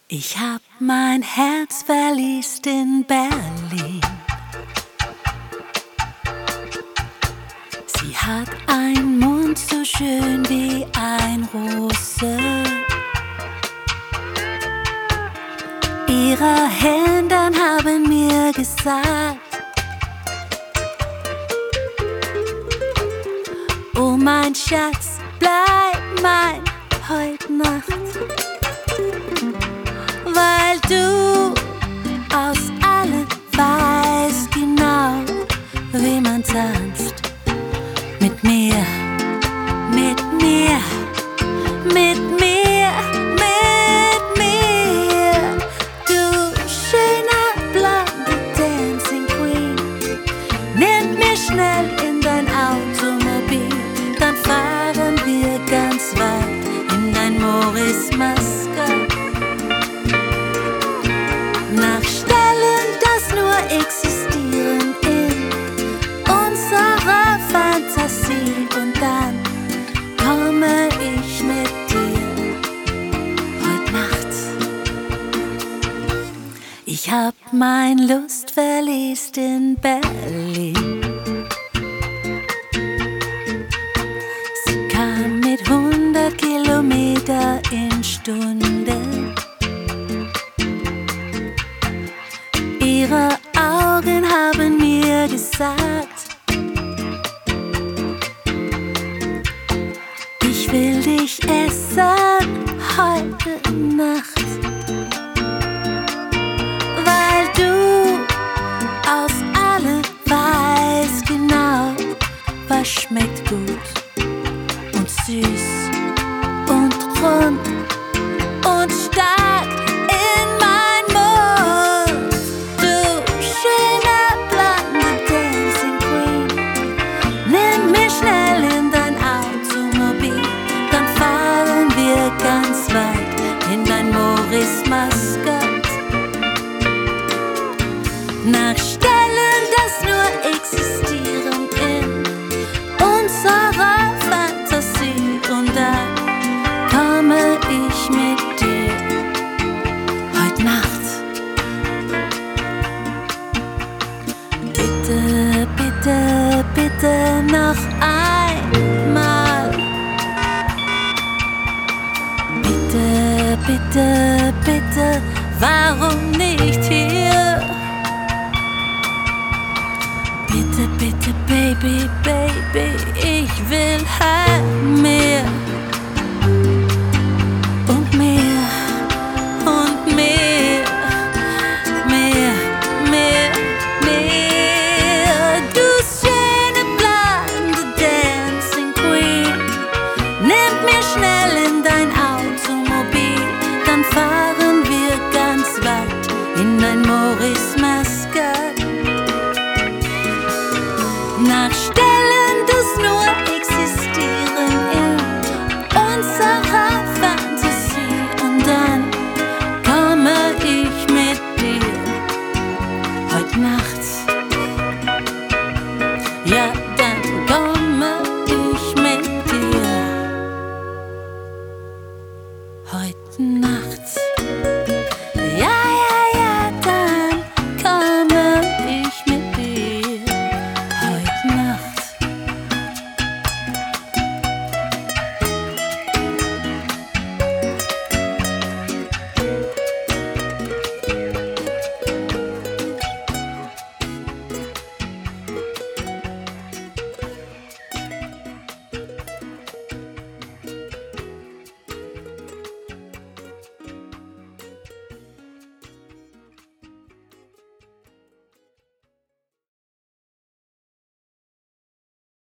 Ich hab mein Herz verliest in Berlin. Sie hat einen Mund so schön wie ein Russe. Ihre Hände haben mir gesagt: Oh mein Schatz, bleib mein heut Nacht, weil du aus allem weißt genau, wie man tanzt. Mit mir, mit mir, mit mir, mit mir. Du schöne blonde Dancing Queen, nimm mich schnell in dein Automobil, dann fahren wir ganz weit in dein Maurice Mascat. Nach Stellen, das nur existieren in unserer Fantasie, und dann komme ich mit dir heut Nacht. Ich hab mein Lust verliest in Berlin. Sie kam mit 100 Kilometer in Stunde. Ihre Augen haben mir gesagt: Ich will dich essen heute Nacht, weil du aus allem weißt genau, was schmeckt gut und süß und rund und stark in mein Mund. Du schöne blonde Dancing Queen, nimm mich schnell in dein Automobil, dann fahren wir ganz weit in dein Maurice Mascat. Nach Stellen, das nur existieren in unserer Fantasie, und dann komme ich mit dir heut Nacht. Bitte, bitte, bitte noch einmal. Bitte, bitte, bitte, warum nicht hier? Bitte, bitte, Baby, Baby, ich will mehr.